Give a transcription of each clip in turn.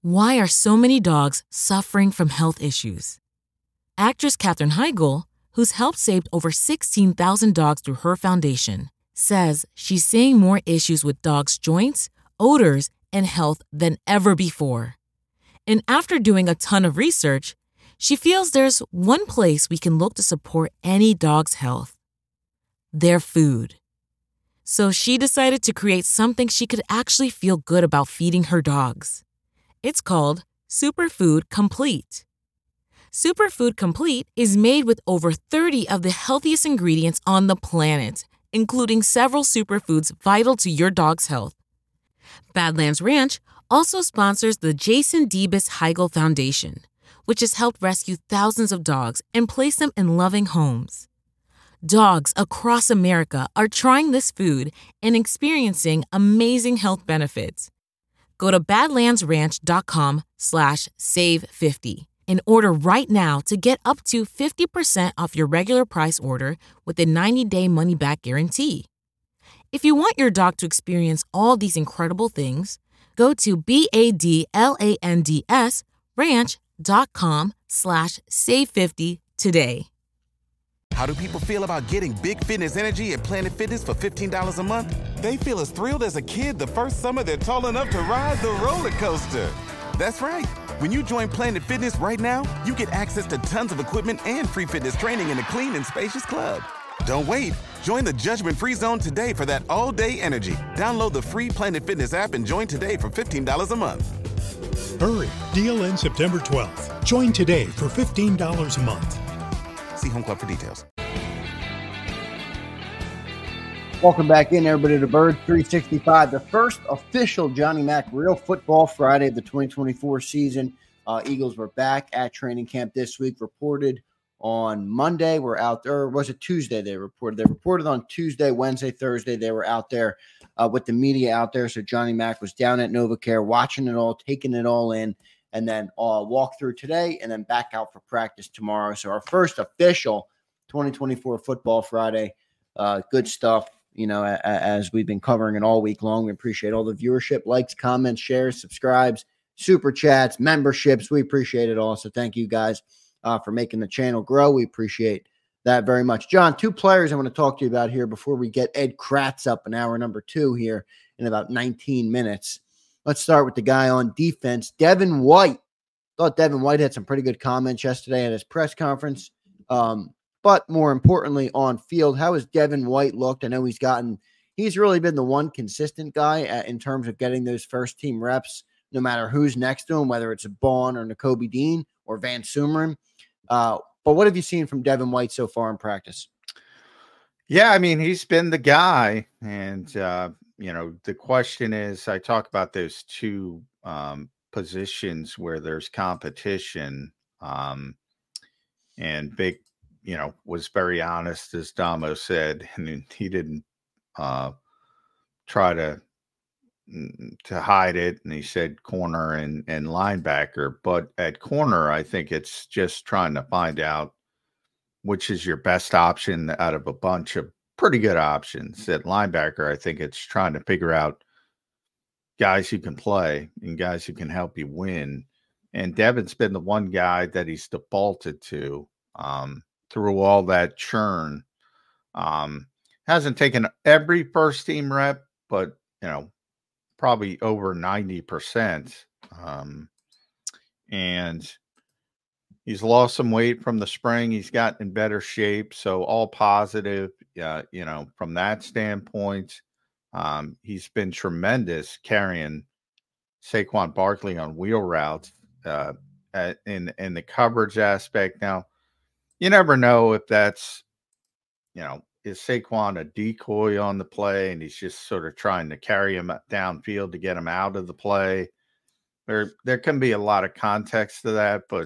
Why are so many dogs suffering from health issues? Actress Katherine Heigl, who's helped save over 16,000 dogs through her foundation, says she's seeing more issues with dogs' joints, odors, and health than ever before. And after doing a ton of research, she feels there's one place we can look to support any dog's health: their food. So she decided to create something she could actually feel good about feeding her dogs. It's called Superfood Complete. Superfood Complete is made with over 30 of the healthiest ingredients on the planet, including several superfoods vital to your dog's health. Badlands Ranch also sponsors the Jason Debus Heigl Foundation, which has helped rescue thousands of dogs and place them in loving homes. Dogs across America are trying this food and experiencing amazing health benefits. Go to badlandsranch.com/save50 and order right now to get up to 50% off your regular price order with a 90-day money-back guarantee. If you want your dog to experience all these incredible things, go to badlandsranch.com/save50 today. How do people feel about getting Big Fitness Energy at Planet Fitness for $15 a month? They feel as thrilled as a kid the first summer they're tall enough to ride the roller coaster. That's right. When you join Planet Fitness right now, you get access to tons of equipment and free fitness training in a clean and spacious club. Don't wait. Join the judgment-free zone today for that all-day energy. Download the free Planet Fitness app and join today for $15 a month. Hurry. Deal ends September 12th. Join today for $15 a month. See Home Club for details. Welcome back in, everybody, to Bird 365, the first official Johnny Mac Real Football Friday of the 2024 season. Eagles were back at training camp this week, reported on Monday. We're out there. Or was it Tuesday they reported? They reported on Tuesday, Wednesday, Thursday. They were out there with the media out there. So Johnny Mac was down at NovaCare, watching it all, taking it all in, and then walk through today and then back out for practice tomorrow. So our first official 2024 Football Friday. Good stuff, you know, as we've been covering it all week long. We appreciate all the viewership, likes, comments, shares, subscribes, super chats, memberships. We appreciate it all. So thank you guys for making the channel grow. We appreciate that very much. John, two players I want to talk to you about here before we get Ed Kratz up in hour number 2 here in about 19 minutes. Let's start with the guy on defense, Devin White. Thought Devin White had some pretty good comments yesterday at his press conference. But more importantly, on field, how has Devin White looked? I know he's really been the one consistent guy in terms of getting those first team reps, no matter who's next to him, whether it's a Bond or Nakobe Dean or Van Sumeren. But what have you seen from Devin White so far in practice? Yeah, I mean, he's been the guy. And, the question is, I talk about those two positions where there's competition. And Big, was very honest, as Damo said, and he didn't try to hide it. And he said corner and linebacker. But at corner, I think it's just trying to find out which is your best option out of a bunch of pretty good options. At linebacker, I think it's trying to figure out guys who can play and guys who can help you win. And Devin's been the one guy that he's defaulted to through all that churn. Hasn't taken every first team rep, but, probably over 90%. And he's lost some weight from the spring. He's gotten in better shape. So all positive, from that standpoint. He's been tremendous carrying Saquon Barkley on wheel routes in the coverage aspect. Now, you never know if that's, is Saquon a decoy on the play and he's just sort of trying to carry him downfield to get him out of the play. There can be a lot of context to that, but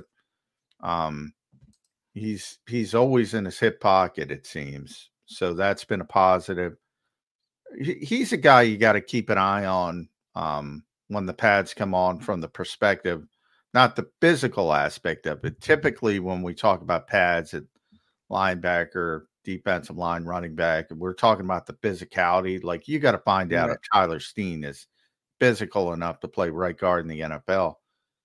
he's always in his hip pocket, it seems. So that's been a positive. He's a guy you got to keep an eye on when the pads come on, from the perspective, not the physical aspect of it. Typically, when we talk about pads at linebacker, defensive line, running back, we're talking about the physicality. Like, you got to find out if Tyler Steen is physical enough to play right guard in the NFL.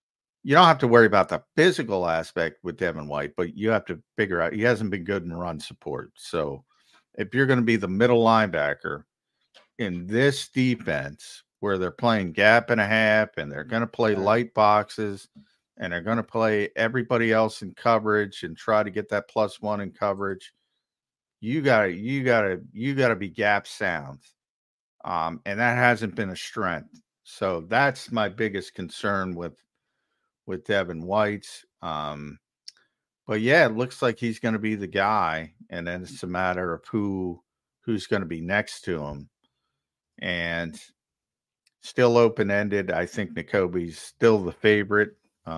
you don't have to worry about the physical aspect with Devin White, but you have to figure out he hasn't been good in run support. So if you're going to be the middle linebacker in this defense where they're playing gap and a half and they're going to play light boxes and they're going to play everybody else in coverage and try to get that +1 in coverage, you gotta be gap sound. And that hasn't been a strength. So that's my biggest concern with Devin White. But yeah, it looks like he's going to be the guy, and then it's a matter of who's going to be next to him. And still open-ended. I think Nakobe's still the favorite.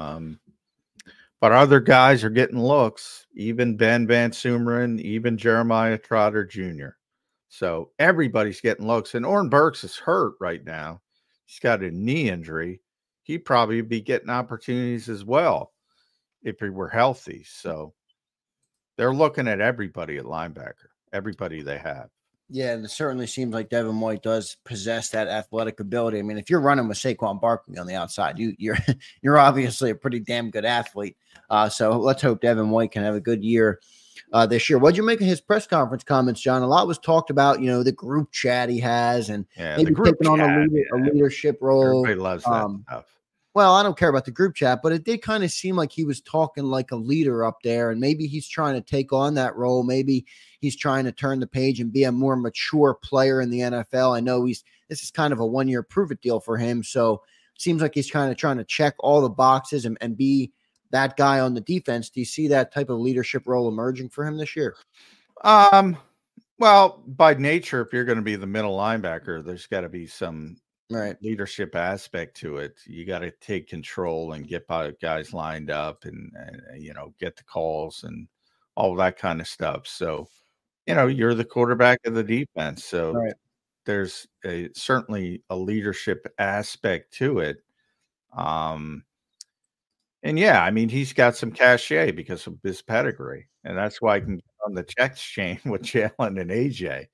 But other guys are getting looks, even Ben Van Sumeren, even Jeremiah Trotter Jr. So everybody's getting looks. And Oren Burks is hurt right now. He's got a knee injury. He'd probably be getting opportunities as well if he were healthy. So they're looking at everybody at linebacker, everybody they have. Yeah, and it certainly seems like Devin White does possess that athletic ability. I mean, if you're running with Saquon Barkley on the outside, you're obviously a pretty damn good athlete. So let's hope Devin White can have a good year this year. What'd you make of his press conference comments, John? A lot was talked about, the group chat he has and maybe taking on a leadership role. Everybody loves that stuff. Well, I don't care about the group chat, but it did kind of seem like he was talking like a leader up there, and maybe he's trying to take on that role. Maybe he's trying to turn the page and be a more mature player in the NFL. I know this is kind of a one-year prove-it deal for him, so it seems like he's kind of trying to check all the boxes and be that guy on the defense. Do you see that type of leadership role emerging for him this year? Well, by nature, if you're going to be the middle linebacker, there's got to be some leadership aspect to it. You got to take control and get guys lined up and get the calls and all that kind of stuff. So, you're the quarterback of the defense. So there's certainly a leadership aspect to it. And yeah, I mean, he's got some cachet because of his pedigree, and that's why I can get on the text chain with Jalen and AJ.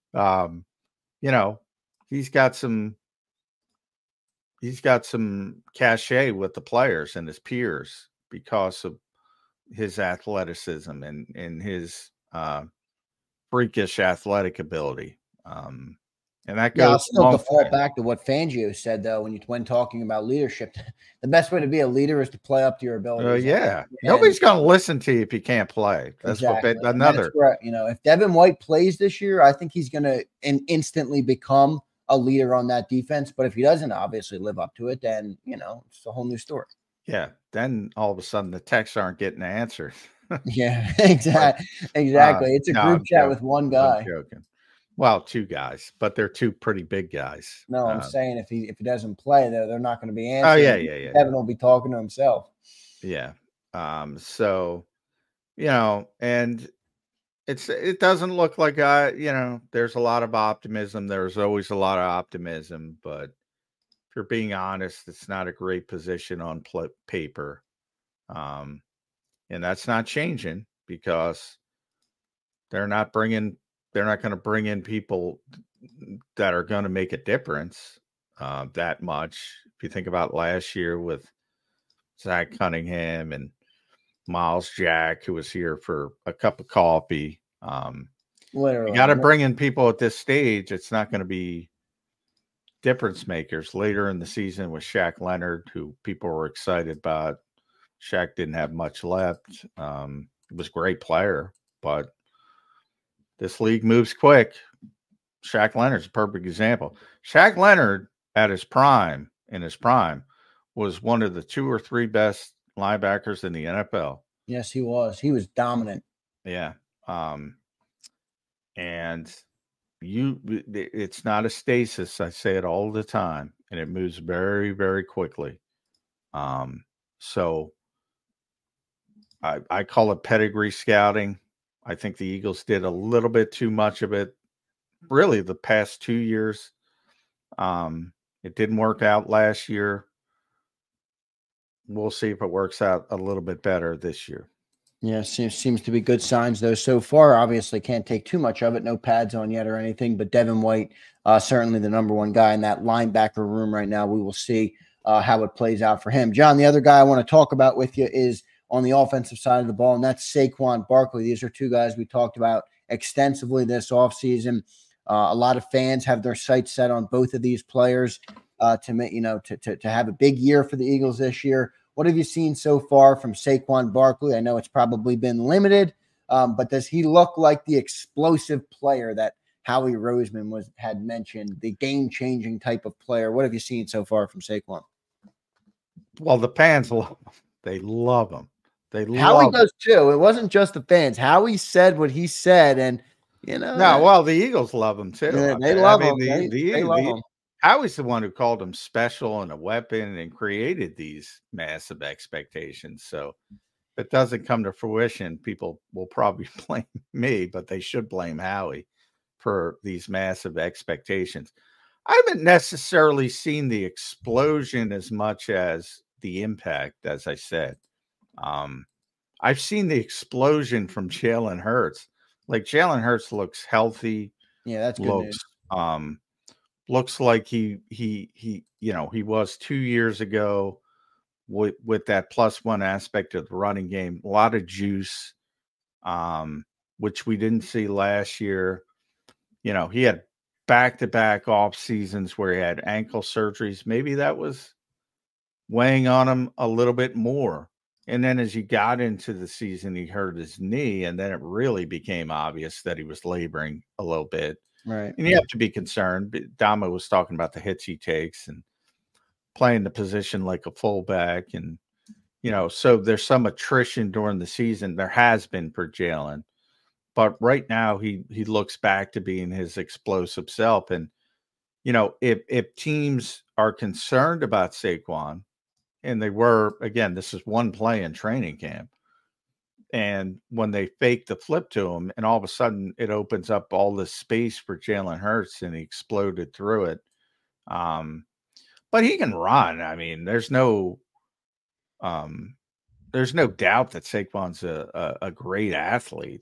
He's got some cachet with the players and his peers because of his athleticism and his freakish athletic ability. And that goes. I'll still default back to what Fangio said, though, when talking about leadership. The best way to be a leader is to play up to your abilities. Nobody's going to listen to you if you can't play. That's exactly. If Devin White plays this year, I think he's going to instantly become a leader on that defense. But if he doesn't obviously live up to it, then, it's a whole new story. Yeah. Then all of a sudden the texts aren't getting answered. Yeah, exactly. It's a group chat with one guy. I'm joking. Well, two guys, but they're two pretty big guys. No, I'm saying if he doesn't play, they're not going to be answering. Oh, yeah. Devin will be talking to himself. Yeah. So, and it doesn't look like there's a lot of optimism. There's always a lot of optimism, but if you're being honest, it's not a great position on paper. And that's not changing because they're not going to bring in people that are going to make a difference that much. If you think about last year with Zach Cunningham and Miles Jack, who was here for a cup of coffee. You got to bring in people at this stage. It's not going to be difference makers later in the season with Shaq Leonard, who people were excited about. Shaq didn't have much left. He was a great player, but this league moves quick. Shaq Leonard's a perfect example. Shaq Leonard in his prime, was one of the 2 or 3 best linebackers in the NFL. Yes, he was. He was dominant. Yeah. And it's not a stasis. I say it all the time, and it moves very, very quickly. So I call it pedigree scouting. I think the Eagles did a little bit too much of it, really, the past 2 years. It didn't work out last year. We'll see if it works out a little bit better this year. Yeah, seems to be good signs, though, so far. Obviously, can't take too much of it. No pads on yet or anything, but Devin White, certainly the number one guy in that linebacker room right now. We will see how it plays out for him. John, the other guy I want to talk about with you is on the offensive side of the ball, and that's Saquon Barkley. These are two guys we talked about extensively this offseason. A lot of fans have their sights set on both of these players to have a big year for the Eagles this year. What have you seen so far from Saquon Barkley? I know it's probably been limited, but does he look like the explosive player that Howie Roseman had mentioned, the game-changing type of player? What have you seen so far from Saquon? Well, the fans love him. They love him. Howie does too. It wasn't just the fans. Howie said what he said, and the Eagles love him too. Yeah, they love him. They love him. Howie's the one who called him special and a weapon and created these massive expectations. So if it doesn't come to fruition, people will probably blame me, but they should blame Howie for these massive expectations. I haven't necessarily seen the explosion as much as the impact, as I said. I've seen the explosion from Jalen Hurts. Like Jalen Hurts looks healthy. Yeah, that's good news. Looks like he was 2 years ago with that +1 aspect of the running game. A lot of juice, which we didn't see last year. He had back-to-back off seasons where he had ankle surgeries. Maybe that was weighing on him a little bit more. And then as he got into the season, he hurt his knee, and then it really became obvious that he was laboring a little bit. Right. And you have to be concerned. Dama was talking about the hits he takes and playing the position like a fullback. And, so there's some attrition during the season. There has been for Jalen. But right now he looks back to being his explosive self. And, if teams are concerned about Saquon, and they were, again, this is one play in training camp. And when they fake the flip to him, and all of a sudden it opens up all this space for Jalen Hurts, and he exploded through it. But he can run. I mean, there's no doubt that Saquon's a great athlete.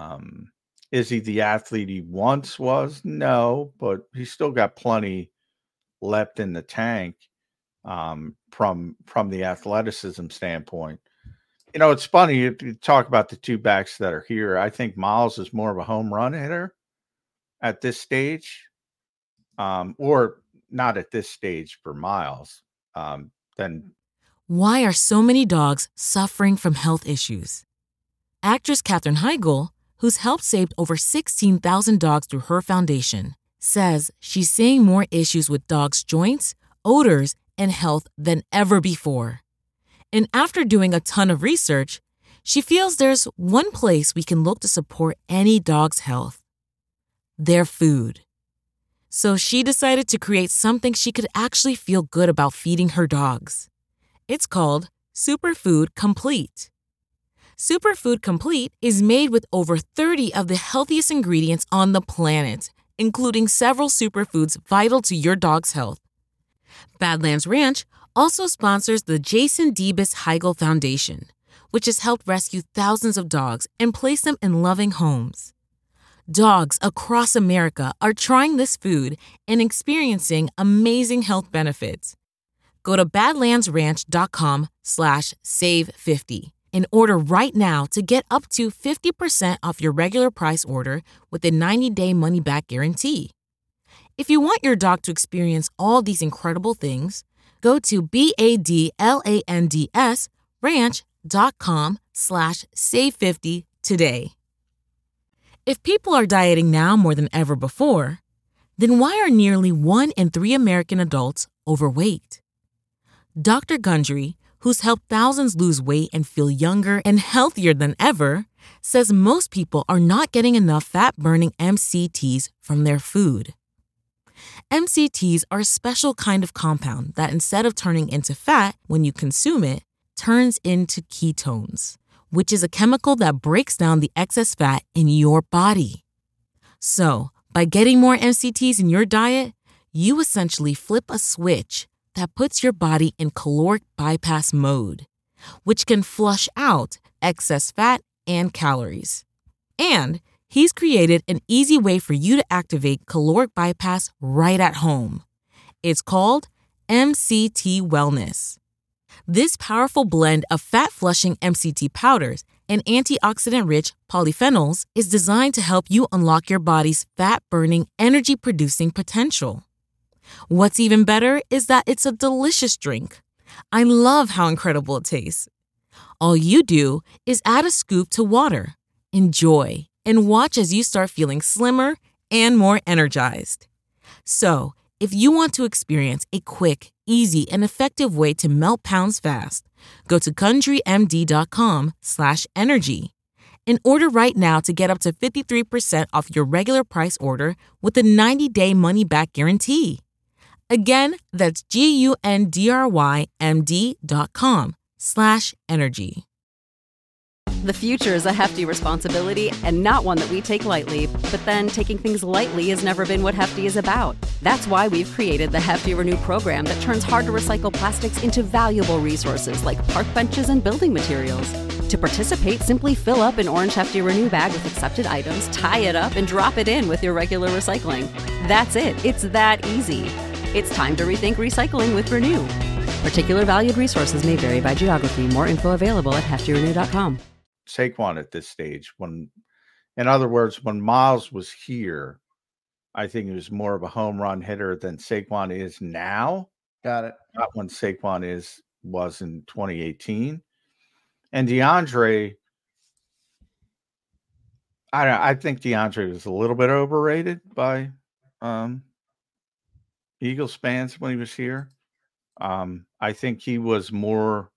Is he the athlete he once was? No, but he's still got plenty left in the tank. From the athleticism standpoint. It's funny you talk about the two backs that are here. I think Miles is more of a home run hitter at this stage, or not at this stage for Miles. Then why are so many dogs suffering from health issues? Actress Katherine Heigl, who's helped save over 16,000 dogs through her foundation, says she's seeing more issues with dogs' joints, odors, and health than ever before. And after doing a ton of research, she feels there's one place we can look to support any dog's health: their food. So she decided to create something she could actually feel good about feeding her dogs. It's called Superfood Complete. Superfood Complete is made with over 30 of the healthiest ingredients on the planet, including several superfoods vital to your dog's health. Badlands Ranch also sponsors the Jason Debus Heigl Foundation, which has helped rescue thousands of dogs and place them in loving homes. Dogs across America are trying this food and experiencing amazing health benefits. Go to badlandsranch.com/save50 and order right now to get up to 50% off your regular price order with a 90-day money-back guarantee. If you want your dog to experience all these incredible things, go to badlandsranch.com/save50 today. If people are dieting now more than ever before, then why are nearly 1 in 3 American adults overweight? Dr. Gundry, who's helped thousands lose weight and feel younger and healthier than ever, says most people are not getting enough fat-burning MCTs from their food. MCTs are a special kind of compound that, instead of turning into fat when you consume it, turns into ketones, which is a chemical that breaks down the excess fat in your body. So, by getting more MCTs in your diet, you essentially flip a switch that puts your body in caloric bypass mode, which can flush out excess fat and calories. And he's created an easy way for you to activate caloric bypass right at home. It's called MCT Wellness. This powerful blend of fat-flushing MCT powders and antioxidant-rich polyphenols is designed to help you unlock your body's fat-burning, energy-producing potential. What's even better is that it's a delicious drink. I love how incredible it tastes. All you do is add a scoop to water, enjoy, and watch as you start feeling slimmer and more energized. So, if you want to experience a quick, easy, and effective way to melt pounds fast, go to CountryMD.com/energy and order right now to get up to 53% off your regular price order with a 90-day money-back guarantee. Again, that's GUNDRYMD.com/energy. The future is a hefty responsibility and not one that we take lightly, but then taking things lightly has never been what Hefty is about. That's why we've created the Hefty Renew program that turns hard-to-recycle plastics into valuable resources like park benches and building materials. To participate, simply fill up an orange Hefty Renew bag with accepted items, tie it up, and drop it in with your regular recycling. That's it. It's that easy. It's time to rethink recycling with Renew. Particular valued resources may vary by geography. More info available at heftyrenew.com. Saquon at this stage, in other words, when Miles was here, I think he was more of a home run hitter than Saquon is now. Got it. Not when Saquon was in 2018. And DeAndre, I think DeAndre was a little bit overrated by Eagles fans when he was here. I think he was more,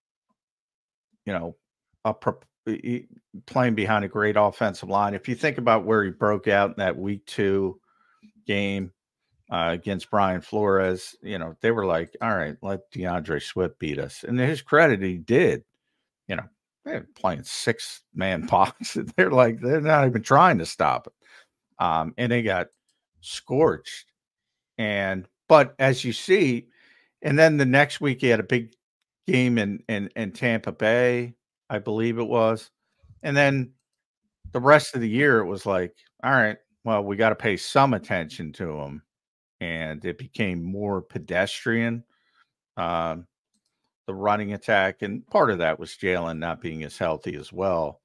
playing behind a great offensive line. If you think about where he broke out in that week 2 game against Brian Flores, they were like, all right, let DeAndre Swift beat us. And to his credit, he did. They're playing 6-man box. They're not even trying to stop it. And they got scorched. But as you see, and then the next week he had a big game in Tampa Bay, I believe it was. And then the rest of the year, it was like, all right, well, we got to pay some attention to him. And it became more pedestrian, the running attack. And part of that was Jalen not being as healthy as well.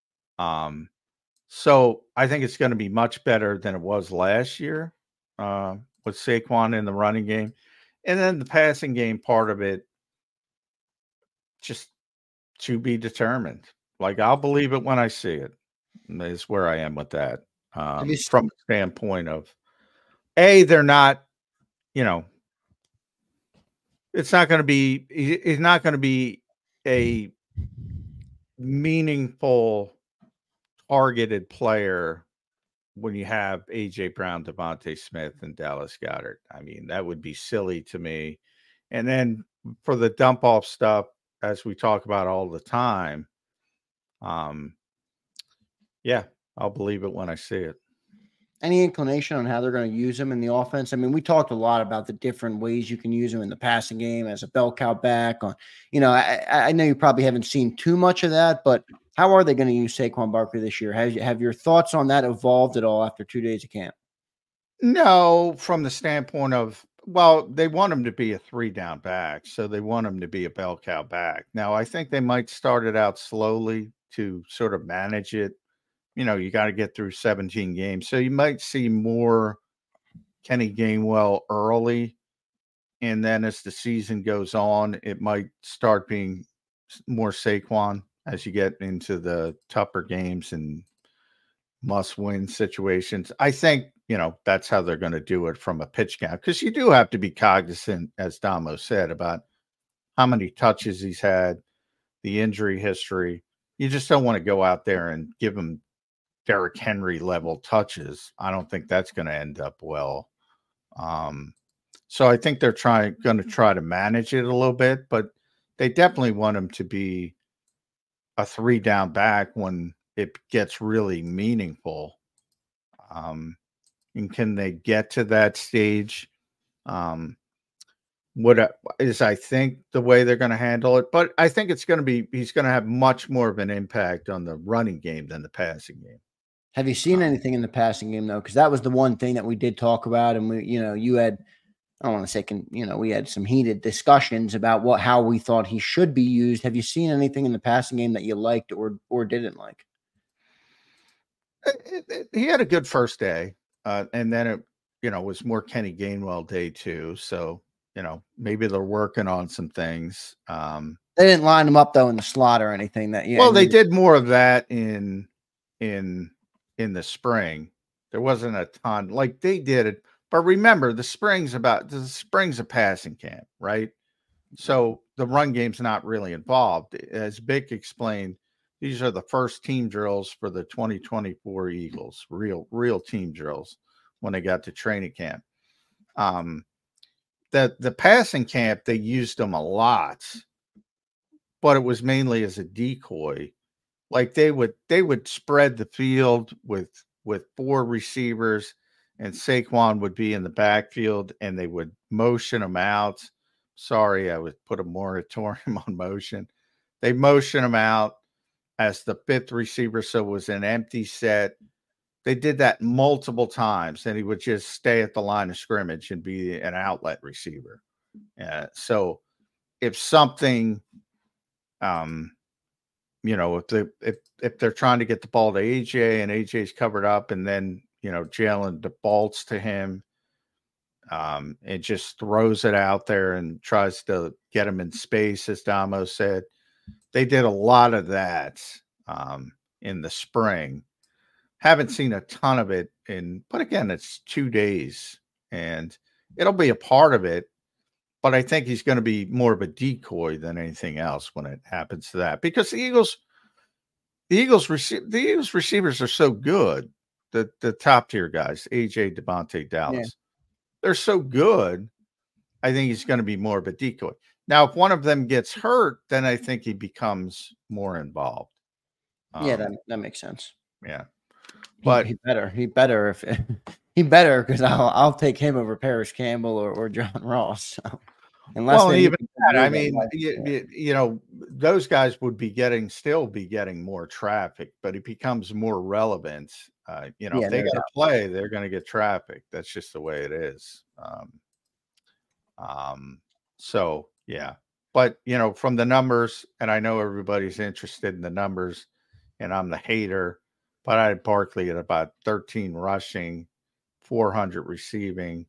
So I think it's going to be much better than it was last year with Saquon in the running game. And then the passing game part of it, just to be determined. I'll believe it when I see it. Is where I am with that. From the standpoint of, they're not, it's not going to be, it's not going to be a meaningful targeted player when you have A.J. Brown, Devontae Smith, and Dallas Goedert. I mean, that would be silly to me. And then for the dump-off stuff, as we talk about all the time, I'll believe it when I see it. Any inclination on how they're going to use him in the offense? I mean, we talked a lot about the different ways you can use him in the passing game as a bell cow back. I know you probably haven't seen too much of that, but how are they going to use Saquon Barkley this year? Have your thoughts on that evolved at all after 2 days of camp? No, from the standpoint of, they want him to be a 3-down back, so they want him to be a bell cow back. Now, I think they might start it out slowly to sort of manage it. You got to get through 17 games. So you might see more Kenny Gainwell early. And then as the season goes on, it might start being more Saquon as you get into the tougher games and must-win situations. I think, that's how they're going to do it from a pitch count. Because you do have to be cognizant, as Damo said, about how many touches he's had, the injury history. You just don't want to go out there and give him Derrick Henry level touches. I don't think that's going to end up well. So I think they're going to try to manage it a little bit, but they definitely want him to be a 3-down back when it gets really meaningful. And can they get to that stage? What is, I think, the way they're going to handle it, but I think he's going to have much more of an impact on the running game than the passing game. Have you seen anything in the passing game though? Because that was the one thing that we did talk about, and you had I don't want to say, we had some heated discussions about how we thought he should be used. Have you seen anything in the passing game that you liked or didn't like? He had a good first day, and then it, was more Kenny Gainwell day too. So, maybe they're working on some things. They didn't line him up though in the slot or anything. Well, they did more of that in the spring. There wasn't a ton like they did it, but remember the spring's a passing camp, right? So the run game's not really involved. As Bick explained, these are the first team drills for the 2024 Eagles, real team drills when they got to training camp. The passing camp, they used them a lot, but it was mainly as a decoy. Like they would spread the field with 4 receivers, and Saquon would be in the backfield, and they would motion him out. Sorry, I would put a moratorium on motion. They motion him out as the 5th receiver, so it was an empty set. They did that multiple times, and he would just stay at the line of scrimmage and be an outlet receiver. So if something, if they're trying to get the ball to AJ and AJ's covered up, and then Jalen defaults to him, and just throws it out there and tries to get him in space, as Damo said. They did a lot of that in the spring. Haven't seen a ton of it but again, it's 2 days and it'll be a part of it. But I think he's going to be more of a decoy than anything else when it happens to that, because the Eagles receivers are so good. The top tier guys, AJ, Devontae, Dallas, they're so good. I think he's going to be more of a decoy. Now, if one of them gets hurt, then I think he becomes more involved. That makes sense. Yeah, but he better because I'll take him over Paris Campbell or John Ross. So. Even that, I mean, those guys would still be getting more traffic, but it becomes more relevant. If they got to play, they're going to get traffic. That's just the way it is. So yeah, but from the numbers, and I know everybody's interested in the numbers, and I'm the hater, but I had Barkley at about 13 rushing, 400 receiving,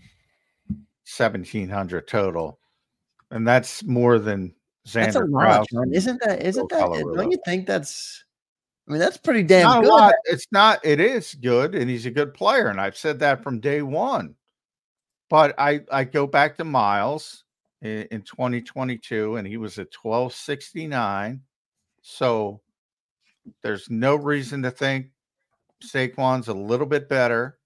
1,700 total, and that's more than Xander Krause. Isn't that? Don't you think that's? I mean, that's pretty damn good. Lot. It's not. It is good, and he's a good player, and I've said that from day one. But I go back to Miles in 2022, and he was at 1269. So there's no reason to think Saquon's a little bit better.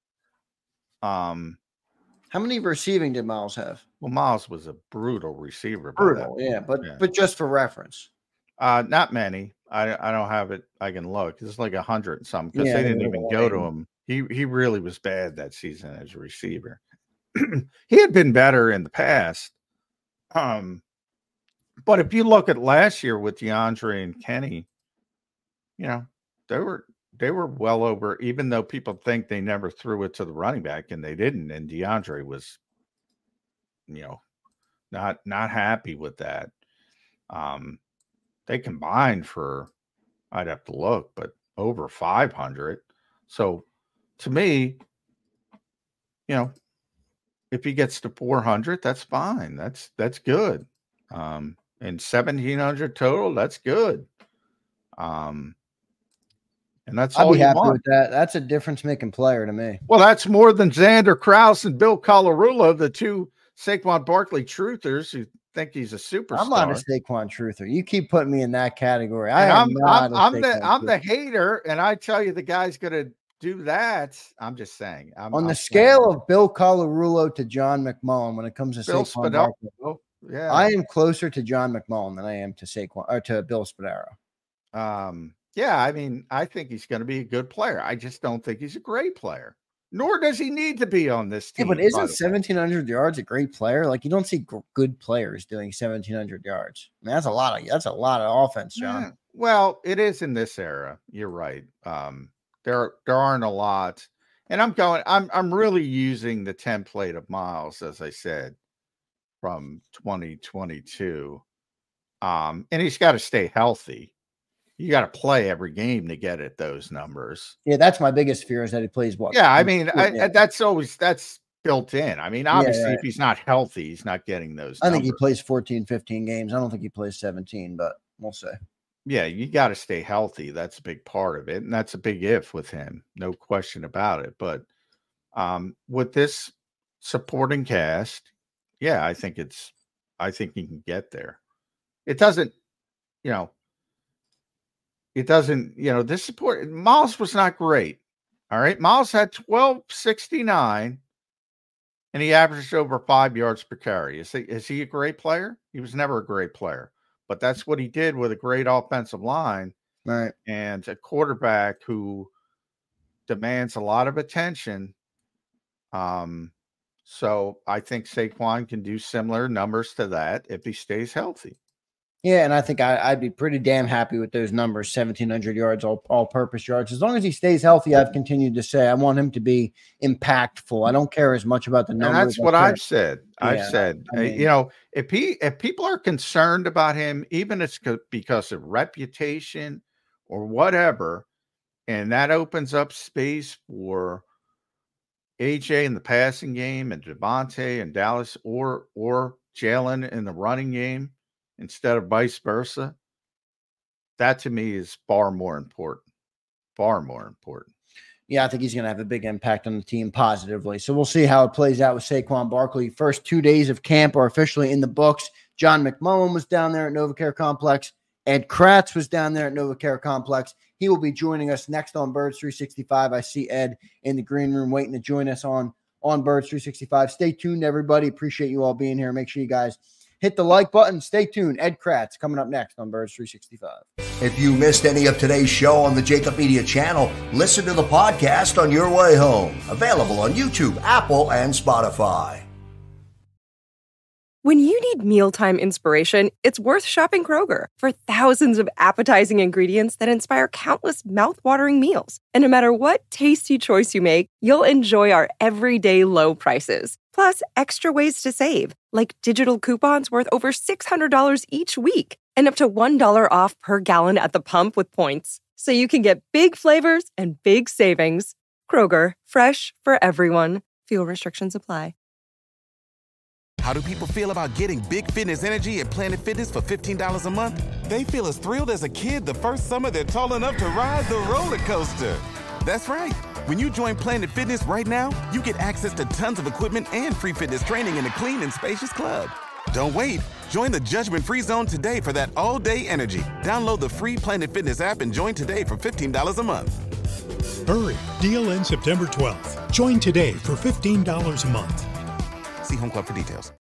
How many receiving did Miles have? Well, Miles was a brutal receiver. But just for reference. Not many. I don't have it. I can look. It's like 100 and something, because they didn't even go to him. He really was bad that season as a receiver. He had been better in the past. But if you look at last year with DeAndre and Kenny, they were well over, even though people think they never threw it to the running back, and they didn't. And DeAndre was, not happy with that. They combined for, I'd have to look, but over 500. So to me, if he gets to 400, that's fine. That's good. And 1,700 total, that's good. And that's all you want. I'd be happy with that. That's a difference-making player to me. Well, that's more than Xander Krause and Bill Colarulo, the two Saquon Barkley truthers who think he's a superstar. I'm not a Saquon truther. You keep putting me in that category. I'm the hater, and I tell you the guy's going to do that. I'm just saying. On the scale of Bill Colarulo to John McMullen, when it comes to Bill Saquon Barkley, yeah, I am closer to John McMullen than I am to Saquon or to Bill Spadaro. Yeah, I mean, I think he's going to be a good player. I just don't think he's a great player. Nor does he need to be on this team. Yeah, but isn't 1,700 yards a great player? Like, you don't see good players doing 1,700 yards. I mean, that's a lot of offense, John. Yeah. Well, it is in this era. You're right. There aren't a lot. And I'm really using the template of Miles, as I said, from 2022. And he's got to stay healthy. You got to play every game to get at those numbers. Yeah, that's my biggest fear is that he plays what? Yeah, I mean, that's built in. I mean, obviously, right. if he's not healthy, he's not getting those numbers. I think he plays 14, 15 games. I don't think he plays 17, but we'll see. Yeah, you got to stay healthy. That's a big part of it. And that's a big if with him. No question about it. But with this supporting cast, yeah, I think he can get there. It doesn't, this support. Miles was not great. All right. Miles had 1269 and he averaged over 5 yards per carry. Is he a great player? He was never a great player, but that's what he did with a great offensive line. Right. And a quarterback who demands a lot of attention. So I think Saquon can do similar numbers to that if he stays healthy. Yeah, and I think I'd be pretty damn happy with those numbers, 1,700 yards, all-purpose yards. As long as he stays healthy, I've continued to say I want him to be impactful. I don't care as much about the numbers. And that's what I've said. Yeah, I mean, if people are concerned about him, even it's because of reputation or whatever, and that opens up space for AJ in the passing game and Devontae and Dallas or Jalen in the running game, instead of vice versa, that to me is far more important. Far more important. Yeah, I think he's going to have a big impact on the team positively. So we'll see how it plays out with Saquon Barkley. First 2 days of camp are officially in the books. John McMullen was down there at NovaCare Complex. Ed Kratz was down there at NovaCare Complex. He will be joining us next on Birds 365. I see Ed in the green room waiting to join us on Birds 365. Stay tuned, everybody. Appreciate you all being here. Make sure you guys hit the like button. Stay tuned. Ed Kratz coming up next on Birds 365. If you missed any of today's show on the Jacob Media channel, listen to the podcast on your way home. Available on YouTube, Apple, and Spotify. When you need mealtime inspiration, it's worth shopping Kroger for thousands of appetizing ingredients that inspire countless mouth-watering meals. And no matter what tasty choice you make, you'll enjoy our everyday low prices. Plus, extra ways to save, like digital coupons worth over $600 each week and up to $1 off per gallon at the pump with points. So you can get big flavors and big savings. Kroger, fresh for everyone. Fuel restrictions apply. How do people feel about getting big fitness energy at Planet Fitness for $15 a month? They feel as thrilled as a kid the first summer they're tall enough to ride the roller coaster. That's right. When you join Planet Fitness right now, you get access to tons of equipment and free fitness training in a clean and spacious club. Don't wait. Join the judgment-free zone today for that all-day energy. Download the free Planet Fitness app and join today for $15 a month. Hurry. Deal ends September 12th. Join today for $15 a month. See Home Club for details.